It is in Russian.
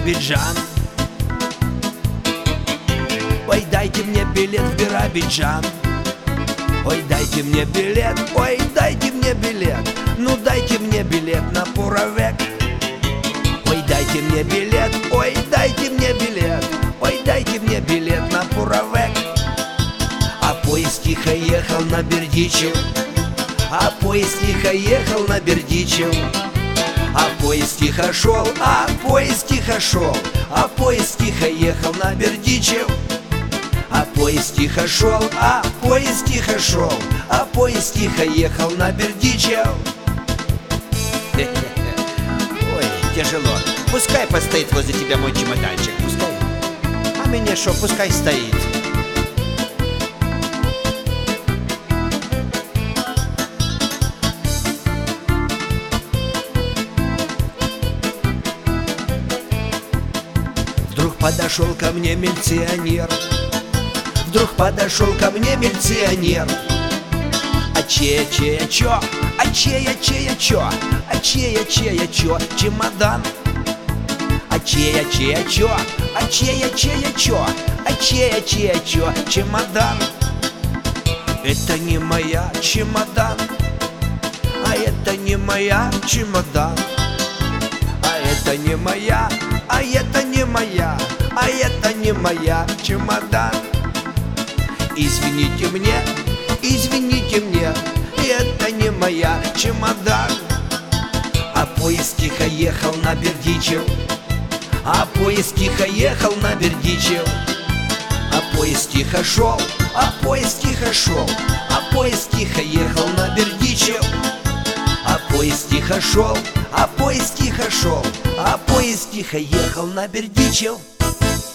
Биробиджан. Ой, дайте мне билет в Биробиджан. Ой, дайте мне билет, ой, дайте мне билет. Ну дайте мне билет на Пуровек. Ой, дайте мне билет, ой, дайте мне билет. Ой, дайте мне билет на Пуровек. А поезд тихо ехал на Бердичев. А поезд тихо ехал на Бердичев. А поезд тихо шел, а поезд тихо шел. А поезд тихо ехал на Бердичев. А поезд тихо шел, а поезд тихо шел. А поезд тихо ехал на Бердичев. Ой, тяжело. Пускай постоит возле тебя мой чемоданчик. Пускай. А мне шо, пускай стоит. Вдруг подошел ко мне милиционер. Вдруг подошел ко мне милиционер. А чея чё? А чея чё? А чея чё? Чемодан. А чея чё? А чея чё? А чея чё? Чемодан. Это не моя чемодан. А это не моя чемодан. А это не моя. А это не моя. А это не моя чемодан. Извините мне, это не моя чемодан. А поезд тихо ехал на Бердичев. А поезд тихо ехал на Бердичев. А поезд тихо шел, а поезд тихо шел. А поезд тихо ехал на Бердичев. А поезд тихо шел, а поезд тихо шел. А поезд тихо ехал на Бердичев.